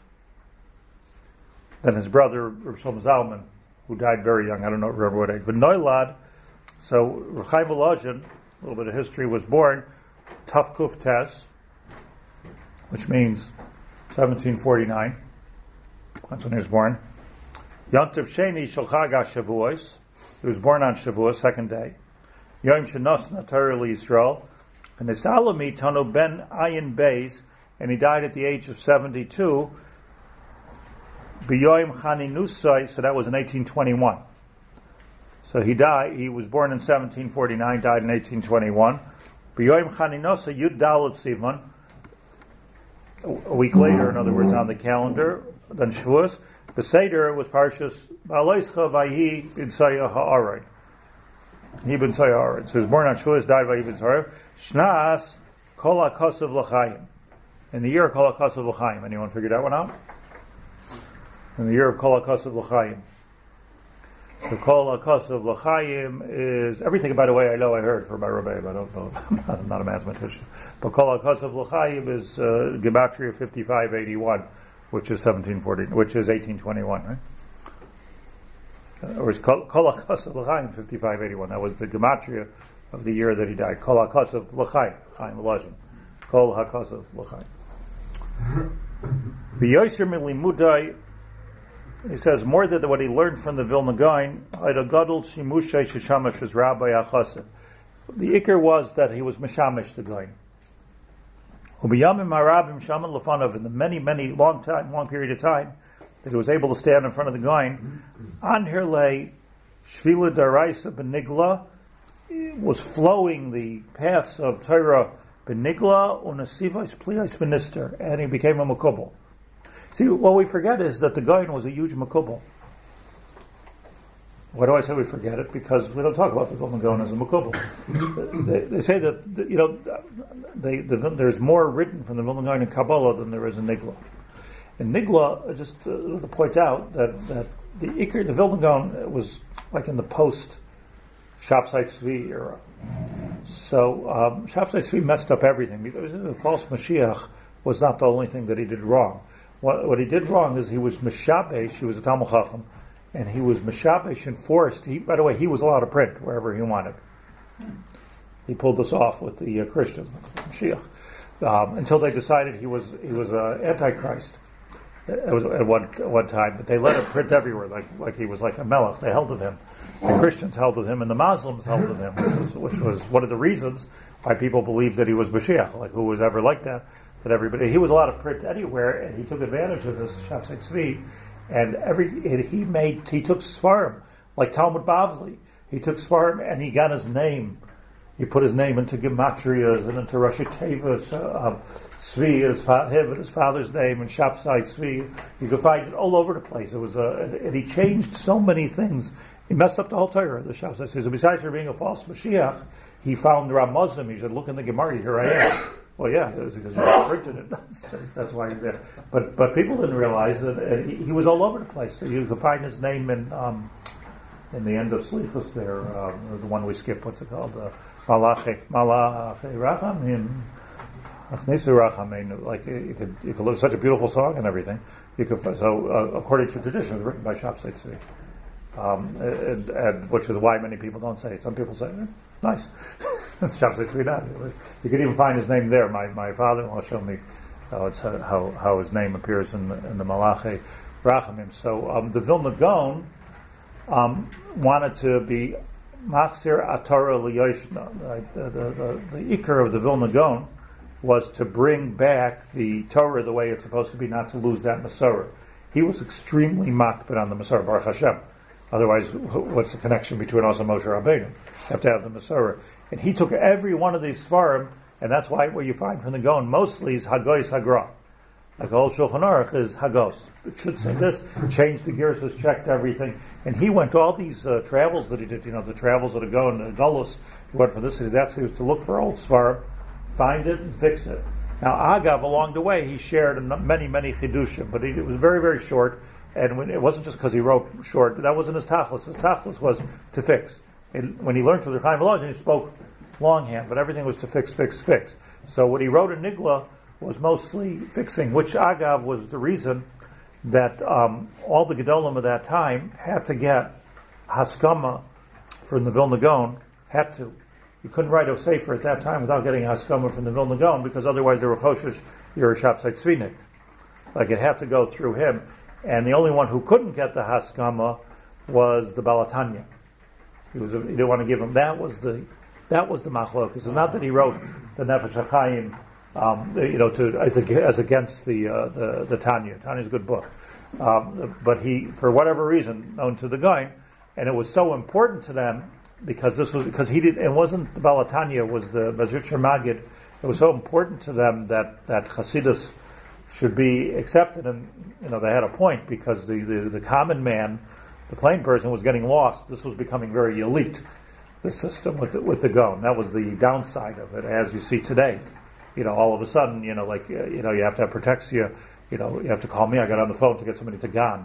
than his brother Rav Shlomo Zalman, who died very young. I don't know, remember what age. But Noilad, so Rav Chaim Volozhin, a little bit of history, was born Tuf Kuf Tes, which means seventeen forty-nine. That's when he was born. Yantiv Sheni Shulchag HaShavuos. He was born on Shavuos, second day. Yom Shenosna Torah Yisrael. And Nisalami Tanu Ben Ayin Beis, and he died at the age of seventy-two. B'Yoim Chaninusai, so that was in eighteen twenty-one. So he died, he was born in seventeen forty-nine, died in eighteen twenty-one. B'Yoim Chaninusai Yud Dalet Sivan. A week later, in other words, on the calendar, then Shavuos. The Seder was Parshas Ba'aleischa Vayhi B'Nsaya Ha'aray. He B'Nsaya Ha'aray. So he was born on Shavuos, died Vayhi B'Nsaya. Shnas Kol HaKosav L'chaim. In the year of Kol HaKosav L'chaim. Anyone figure that one out? In the year of Kol HaKosav L'chaim. So Kol HaKosav L'chaim is everything. By the way, I know I heard from my Rebbe, but I don't know. I'm not, I'm not a mathematician. But Kol HaKosav L'chaim is uh, Gematria fifty-five eighty-one, which is seventeen forty, which is eighteen twenty-one, right? Uh, or is Kol HaKosav L'chaim fifty-five eighty-one? That was the Gematria of the year that he died. Kol HaKosav L'chaim, Chaim Volozhin. Kol HaKosav L'chaim. V'yoser milimudai. He says more than what he learned from the Vilna Gaon. The ikar was that he was mishamish the Gaon. In the many, many long time, long period of time that he was able to stand in front of the Gaon, Anherle Shvila Daraisa Benigla was flowing the paths of Torah Benigla Unasivas Plias Minister, and he became a makubal. See, what we forget is that the Gaon was a huge makubal. Why do I say we forget it? Because we don't talk about the Vilna Gaon as a makubal. they, they say that, you know, they, the, there's more written from the Vilna Gaon in Kabbalah than there is in Nigla. In Nigla, just to, to point out that, that the Iker, the Vilna Gaon, was like in the post Shabtai Tzvi era. So um, Shabtai Tzvi messed up everything. Because the false Mashiach was not the only thing that he did wrong. What, what he did wrong is he was Meshabesh, he was a Talmud Chacham, and he was Meshabesh and forced. He, by the way, he was allowed to print wherever he wanted. He pulled this off with the uh, Christians, Mashiach, um, until they decided he was he was uh, Antichrist. It was at one at one time, but they let him print everywhere, like like he was like a melech. They held of him. The Christians held of him, and the Muslims held of him, which was which was one of the reasons why people believed that he was Mashiach. Like who was ever like that? That everybody he was allowed to print anywhere, and he took advantage of this Shabtai Tzvi, and every and he made he took Sfarim like Talmud Bavli. He took Sfarim and he got his name. He put his name into Gematrias and into Rashi Tevas, uh, um, Tzvi, his, fa- him and his father's name, and Shapsai Tzvi. You could find it all over the place. It was, uh, and, and he changed so many things. He messed up the whole Torah, the Shapsai Tzvi. So besides for being a false Mashiach, he found the Ramazim. He said, "Look in the Gemara, here I am." Well, yeah, it was because you printed it. that's, that's why he's there. But but people didn't realize that uh, he, he was all over the place. So you could find his name in um, in the end of Slichus there, uh, the one we skipped. What's it called? Uh, Malachi, Malachi Rachamim, Achnisu Rachamim. Like you could, you could look such a beautiful song and everything. You could so uh, according to tradition, it was written by Shapsai Tzvi, um, and, and which is why many people don't say it. Some people say, eh, "Nice, Shapsai Tzvi." Not. You could even find his name there. My my father-in-law showed me how it's how how his name appears in the, in the Malachi Rachamim. So um, the Vilna Gaon um, wanted to be Machzir Atorah Liyoshna. Right? The, the, the, the Iker of the Vilna Gaon was to bring back the Torah the way it's supposed to be, not to lose that Masorah. He was extremely makpid on the Masorah, Baruch Hashem. Otherwise, what's the connection between us and Moshe Rabbeinu? You have to have the Masorah. And he took every one of these Svarim, and that's why what you find from the Gaon mostly is Hagois Hagra. Like all Shulchan Aruch is Hagos. It should say this, changed the gears, checked everything. And he went to all these uh, travels that he did, you know, the travels that are going to Gullus. He went from this city, that city, was to look for old Svarim, find it, and fix it. Now, Agav, along the way, he shared many, many Chidushim, but he, it was very, very short. And when, it wasn't just because he wrote short, that wasn't his Tachlis. His Tachlis was to fix. It, when he learned from the Chaim Volozhin, he spoke longhand, but everything was to fix, fix, fix. So what he wrote in Nigla was mostly fixing, which Agav was the reason that um, all the Gedolim of that time had to get Haskama from the Vilna Gaon, had to. You couldn't write a Sefer at that time without getting Haskama from the Vilna Gaon, because otherwise they were Choshesh, you're a Shapsai Tzvinik. Like it had to go through him. And the only one who couldn't get the Haskama was the Balatanya. He was he didn't want to give him, that was the that was the Machlokes. It's not that he wrote the Nefesh HaChaim Um, you know, to as, as against the, uh, the the Tanya. Tanya's a good book, um, but he, for whatever reason, known to the Gaon, and it was so important to them because this was because he did. It wasn't the Balatanya, was the Mezritcher Magid. It was so important to them that that Chassidus should be accepted, and you know they had a point because the, the, the common man, the plain person, was getting lost. This was becoming very elite. The system with the, with the Gaon. That was the downside of it, as you see today. You know, all of a sudden, you know, like, uh, you know, you have to have protexia, you know, you have to call me. I got on the phone to get somebody to Gan.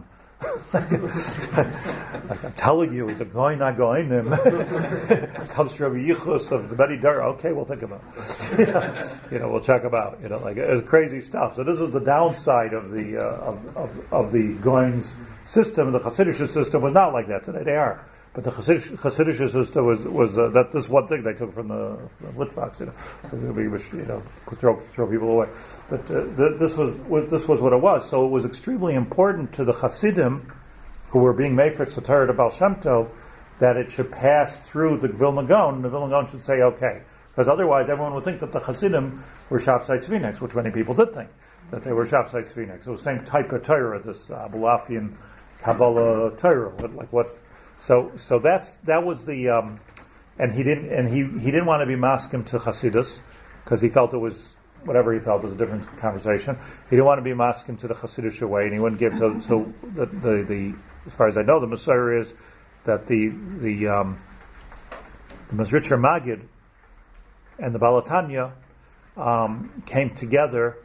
Like I'm telling you, he's a going, not going. And comes from Rabbi Yichus of the Bedi Dara. Okay, we'll think about it. You know, we'll check them out. You know, like it's crazy stuff. So this is the downside of the uh, of, of of the Goin's system. The Hasidic system was not like that today. They are. But the Hasidic, Hasidic system was was uh, that this one thing they took from the, the Litvaks, you know, so we, you know, throw throw people away. But uh, th- this was, was this was what it was. So it was extremely important to the Hasidim, who were being made for Tzatara to Baal Shem Tov, that it should pass through the Vilna Gaon, and the Vilna Gaon should say okay, because otherwise everyone would think that the Hasidim were Shapsai Tzvineks, which many people did think that they were Shapsai Tzvineks. It was the same type of Torah, this Abulafian Kabbalah Torah, like what. So, so that's that was the, um, and he didn't, and he, he didn't want to be maskim to Hasidus because he felt it was whatever he felt was a different conversation. He didn't want to be maskim to the Hasidic way, and he wouldn't give. So, so the, the, the as far as I know, the Messiah is that the the um, the Mezritcher Magid and the Balatanya um, came together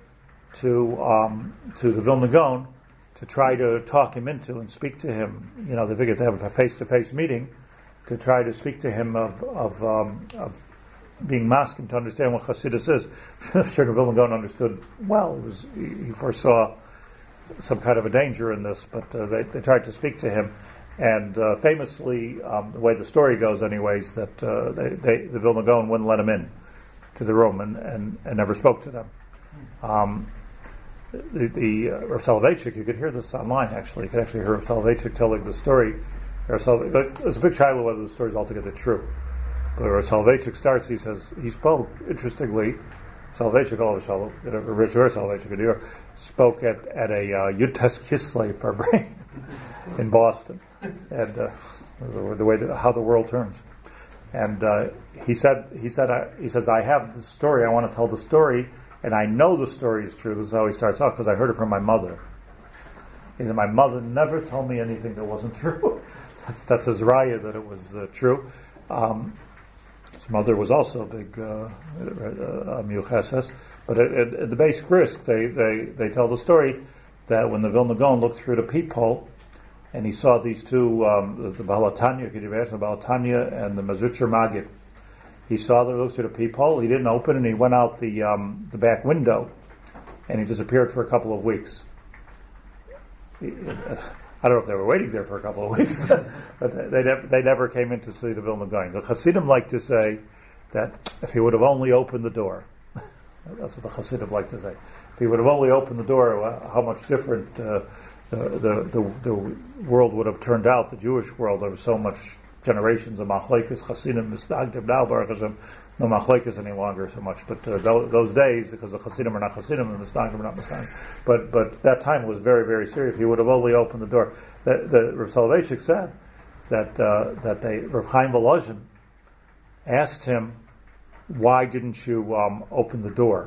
to um, to the Vilna Gaon to try to talk him into and speak to him. You know, they figured to have a face-to-face meeting to try to speak to him of of, um, of being masking to understand what Chassidus is. Sure, the Vilna Gaon understood well. It was he foresaw some kind of a danger in this, but uh, they, they tried to speak to him. And uh, famously, um, the way the story goes, anyways, that uh, they, they, the Vilna Gaon wouldn't let him in to the room and, and, and never spoke to them. Um, the the uh, Rav Soloveitchik, you could hear this online. Actually, you could actually hear Rav Soloveitchik telling the story. Rav Sol- There's a big shiloh whether the story is altogether true. But Rav Soloveitchik starts. He says he spoke interestingly. Soloveitchik, all of Shalom, Rich Soloveitchik, spoke at at a uh, Yutes Kislev Farbrengen in Boston, and uh, the, the way that, how the world turns. And uh, he said, he said, I, he says, I have the story. I want to tell the story, and I know the story is true. This is how he starts off because I heard it from my mother. He said, my mother never told me anything that wasn't true. that's that's his raya that it was uh, true. Um, his mother was also a big miyucheses, uh, but at, at, at the base grist, they, they they tell the story that when the Vilna Gaon looked through the peephole and he saw these two, um, the, the Baal HaTanya, could you imagine, the Baal HaTanya and the Mazutcher Magid. He saw them look through the peephole. He didn't open, and he went out the um, the back window, and he disappeared for a couple of weeks. He, I don't know if they were waiting there for a couple of weeks, but they never, they never came in to see the Vilna Gaon. The Hasidim like to say that if he would have only opened the door, that's what the Hasidim like to say. If he would have only opened the door, how much different uh, the, the, the the world would have turned out. The Jewish world, there was so much generations of machlekes, Hasidim, Mistagdim. Now, Baruch Hashem, no machlekes any longer so much. But uh, those days, because the Hasidim are not Hasidim and the Mistagdim are not Mistagdim, but but that time was very, very serious. If he would have only opened the door, the, the Rav Soloveitchik said that uh, that they Rav Chaim Volozhin asked him, "Why didn't you um, open the door?"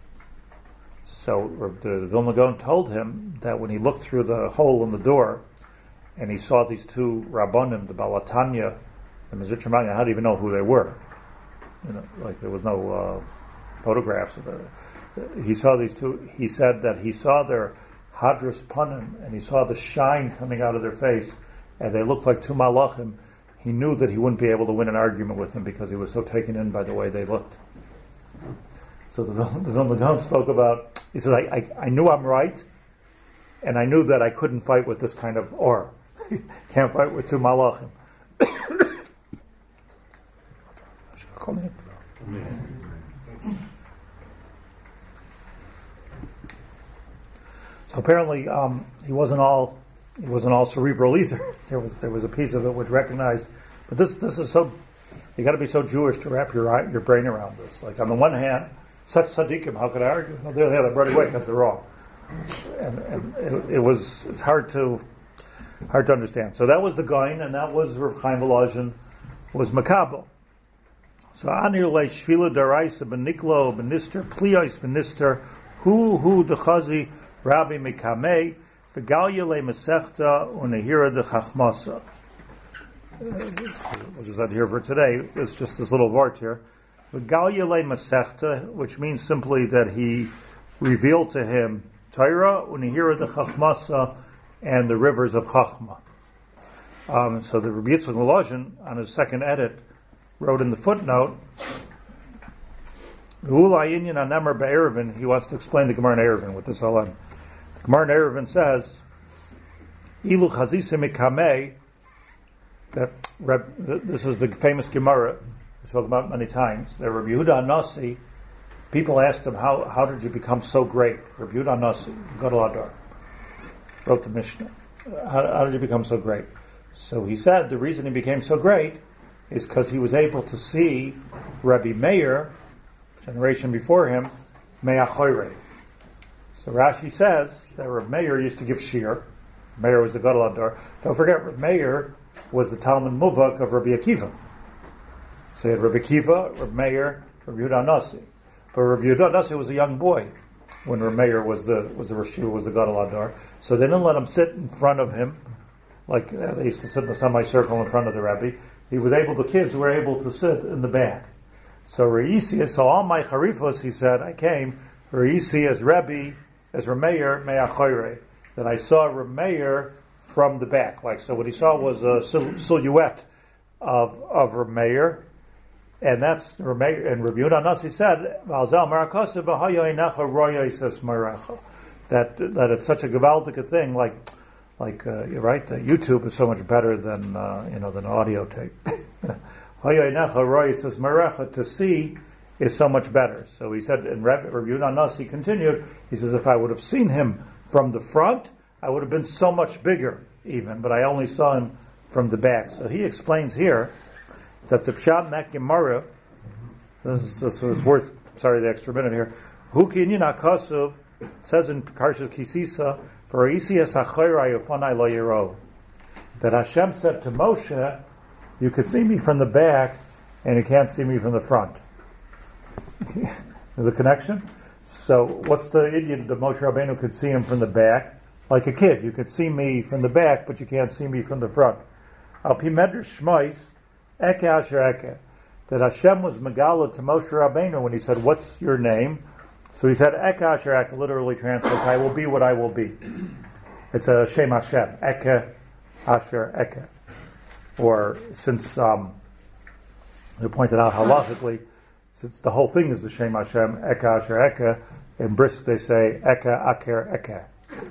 So the Vilna Gaon told him that when he looked through the hole in the door and he saw these two Rabbanim, the Baal HaTanya and the Mazutcher Magid, how do you even know who they were? You know, like there was no uh, photographs of it. He saw these two. He said that he saw their hadras panim and he saw the shine coming out of their face, and they looked like two malachim. He knew that he wouldn't be able to win an argument with them because he was so taken in by the way they looked. So the, the Vilna Gaon spoke about, he said, I, I, I knew I'm right, and I knew that I couldn't fight with this kind of or. Can't fight with two malachim. So apparently um, he wasn't all he wasn't all cerebral either. There was there was a piece of it which recognized, but this this is so, you got to be so Jewish to wrap your your brain around this. Like on the one hand, such tzaddikim, how could I argue? On the other hand, I brought it away because they're wrong. And, and it, it was it's hard to hard to understand. So that was the Gaon, and that was Rav Chaim Volozhin was Makabel. So Anir le Shvila Daraisa Beniklo Benister Plios Benister Hu Hu Dechazi Rabbi Mekamei Begalia le Masechta Unahira de Chachmasa. What is that here for today? It's just this little vart here. Begalia le Masechta, which means simply that he revealed to him Torah Unahira de Chachmasa and the rivers of Chachma. Um, so the Rabbi Yitzchak Volozhin, on his second edit, wrote in the footnote, he wants to explain the Gemara in Eruvin with this all on. The Gemara in Eruvin says, Ilu Chazisa Mikameh, that this is the famous Gemara, we spoke about many times, that Rabbi Yehuda Anasi, people asked him, how, how did you become so great? Rabbi Yehuda Anasi, Gadol Hador, wrote the Mishnah. How, how did you become so great? So he said the reason he became so great is because he was able to see Rabbi Meir, generation before him, Me'achoyrei. So Rashi says that Rabbi Meir used to give shir. Meir was the Gadol Hador. Don't forget, Rabbi Meir was the Talmud Muvak of Rabbi Akiva. So you had Rabbi Akiva, Rabbi Meir, Rabbi Yehuda Anasi. But Rabbi Yehuda Anasi was a young boy when Rabbi Meir was the was the Rosh was the Gadol Hador. So they didn't let him sit in front of him, like uh, they used to sit in a semicircle in front of the Rebbe. He was able, the kids were able to sit in the back. So Reisi, so all my Harifos, he said, I came, Reisi as Rebbe as Rameir me'achoyrei, that I saw Rameir from the back. Like, so what he saw was a sil- silhouette of of Rameir, and that's Rameir. And Rabbi Yehuda Nasi said, "Valzel marakosav v'hayoinecha royos maracha." That that it's such a gewaltige thing, like like uh, you're right. Uh, YouTube is so much better than uh, you know than audio tape. Hayoinecha royos maracha, to see is so much better. So he said, and Rabbi Yehuda Nasi continued. He says, if I would have seen him from the front, I would have been so much bigger, even. But I only saw him from the back. So he explains here that the Pshat in that Gemara, so it's worth, sorry, the extra minute here. Huki Nina Kasuv says in Parshas Kisisa, for Isias Achorai Ufanai Lo Yiro, that Hashem said to Moshe, you could see me from the back, and you can't see me from the front. The connection? So what's the idiot that Moshe Rabbeinu could see him from the back? Like a kid, you could see me from the back, but you can't see me from the front. Al pi medrash Shmois, Eke Asher Eke, that Hashem was Megala to Moshe Rabbeinu when he said, what's your name? So he said, Eke Asher Eke, literally translates, I will be what I will be. It's a Shem Hashem, Eke Asher Eke. Or, since um, you pointed out halachically, since the whole thing is the Shem Hashem, Eke Asher Eke, in Brisk they say, Eke Aker Eke.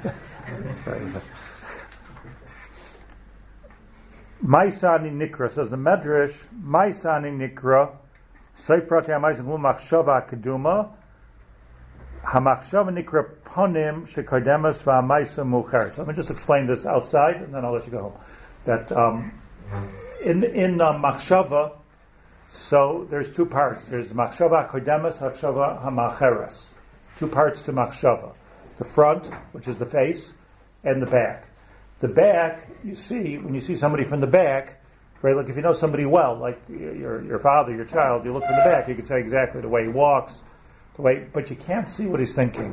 Maisani Nikra, says the Medrash, Maisani Nikra, Seif Prati HaMaisim Hu Machshava Keduma, HaMachshava Nikra Ponim Shekodemas VaMaisa Mucher. So let me just explain this outside, and then I'll let you go home. That um, in in uh, Machshava, so there's two parts. There's Machshava Kodemas, Machshava HaMacheres. Two parts to Machshava. The front, which is the face, and the back. The back, you see, when you see somebody from the back, right, like if you know somebody well, like your your father, your child, you look from the back, you can say exactly the way he walks, the way, but you can't see what he's thinking.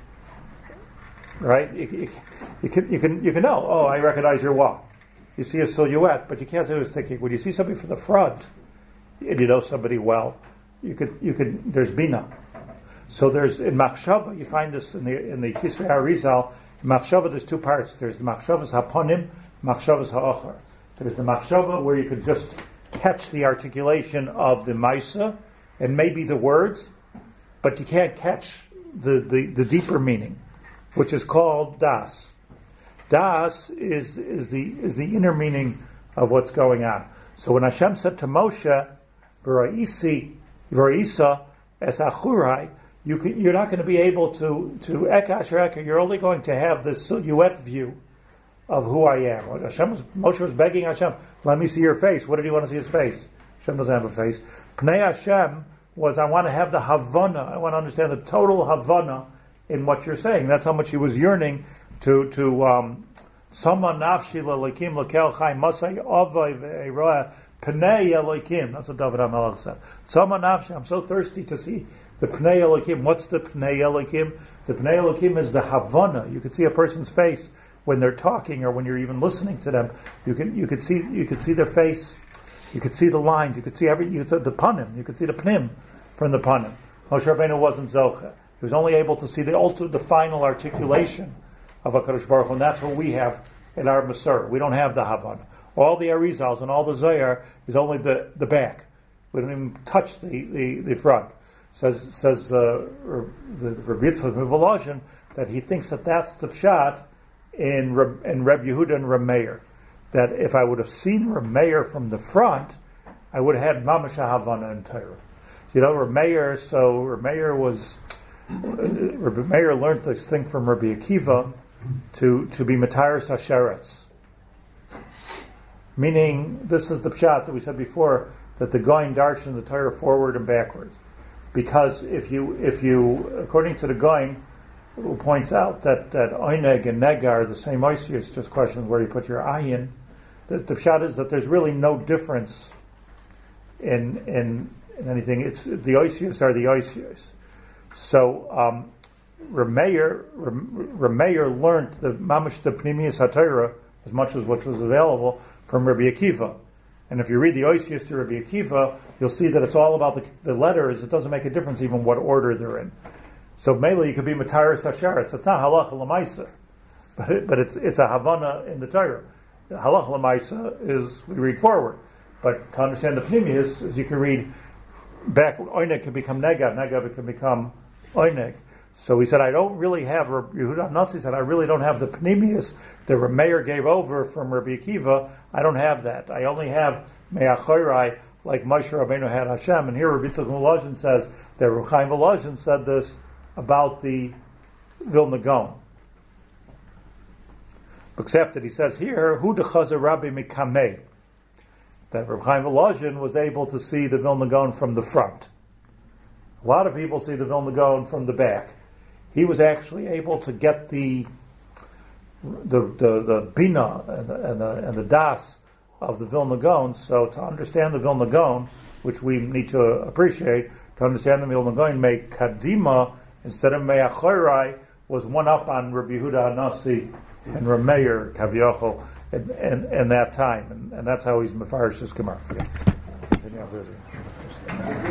Right? You, you, you can you can you can know, oh, I recognize your walk. You see a silhouette, but you can't see what he's thinking. When you see somebody from the front, and you know somebody well, you could you could there's bina. So there's in Machshava, you find this in the in the Kisvei Arizal. In Machshava, there's two parts. There's the Machshavas Haponim, Machshavas Ha'achar. There's the Machshava where you could just catch the articulation of the Maisa and maybe the words, but you can't catch the, the, the deeper meaning, which is called Das. Das is is the is the inner meaning of what's going on. So when Hashem said to Moshe, "V'ra'isi, v'ra'isa es achurai," You can, you're not going to be able to to Eke Asher Eke. You're only going to have the silhouette view of who I am. Hashem was, Moshe was begging Hashem, let me see your face. What did he want to see his face? Hashem doesn't have a face. Pnei Hashem was, I want to have the Havana. I want to understand the total Havana in what you're saying. That's how much he was yearning to to um, Sama nafshi l'Elokim l'kel chai masay avay ve'eroa Pnei Elokim. That's what David HaMelech said. Sama nafshi, I'm so thirsty to see the Pnei Elokim. What's the Pnei Elokim? The Pnei Elokim is the Havana. You could see a person's face when they're talking or when you're even listening to them. You can you could see you could see their face. You could see the lines. You could see every you could, the panim. You could see the pnim from the panim. Moshe Rabbeinu wasn't zocha. He was only able to see the ultimate, the final articulation of HaKadosh Baruch Hu, and that's what we have in our Masur. We don't have the Havana. All the Arizals and all the Zohar is only the, the back. We don't even touch the, the, the front. Says says uh, the Rabbi Yitzchak Mivolozhin that he thinks that that's the pshat in Reb, in Reb Yehuda and Reb Meir. That if I would have seen Reb Meir from the front, I would have had Mamash Havana and Torah. So, you know, Reb Meir. So Reb Meir was Reb Meir learned this thing from Rabbi Akiva to to be Mataris Hasheretz. Meaning, this is the pshat that we said before, that the Goyin darshan the Torah forward and backwards. Because if you, if you, according to the Goyin, who points out that, that Oineg and Negar are the same oisius, just questions where you put your ayin, the, the pshat is that there's really no difference in in, in anything. It's the oisius are the oisius. So um, Rameir Rameir learned the mamash the pnimius haTorah as much as which was available from Rabbi Akiva. And if you read the Oisius to Rabbi Akiva, you'll see that it's all about the, the letters. It doesn't make a difference even what order they're in. So mainly you could be Mataris Hasharetz. It's not halacha l'maisa, but it, but it's it's a havana in the Torah. Halacha l'maisa is we read forward, but to understand the pneumius is you can read back. Oineg can become negav, negav can become oineg. So he said, I don't really have, Yehuda Nasi said, I really don't have the pneumius that Rameir gave over from Rabbi Akiva. I don't have that. I only have me'achorai, like Moshe Rabbeinu had Hashem. And here Rabbi Yitzchak Volozhin says that Reb Chaim Volozhin said this about the Vilna Gaon. Except that he says here, Hu dechazer Rabbi Mikamei, that Reb Chaim Volozhin was able to see the Vilna Gaon from the front. A lot of people see the Vilna Gaon from the back. He was actually able to get the the the, the bina and the, and the and the das of the Vilna Gaon. So to understand the Vilna Gaon, which we need to appreciate, to understand the Vilna Gaon, may kadima instead of me'achorai was one up on Rabbi Yehuda Hanasi and Rameir Kaviyachol in, in, in that time, and, and that's how he's mefarish his Gemara.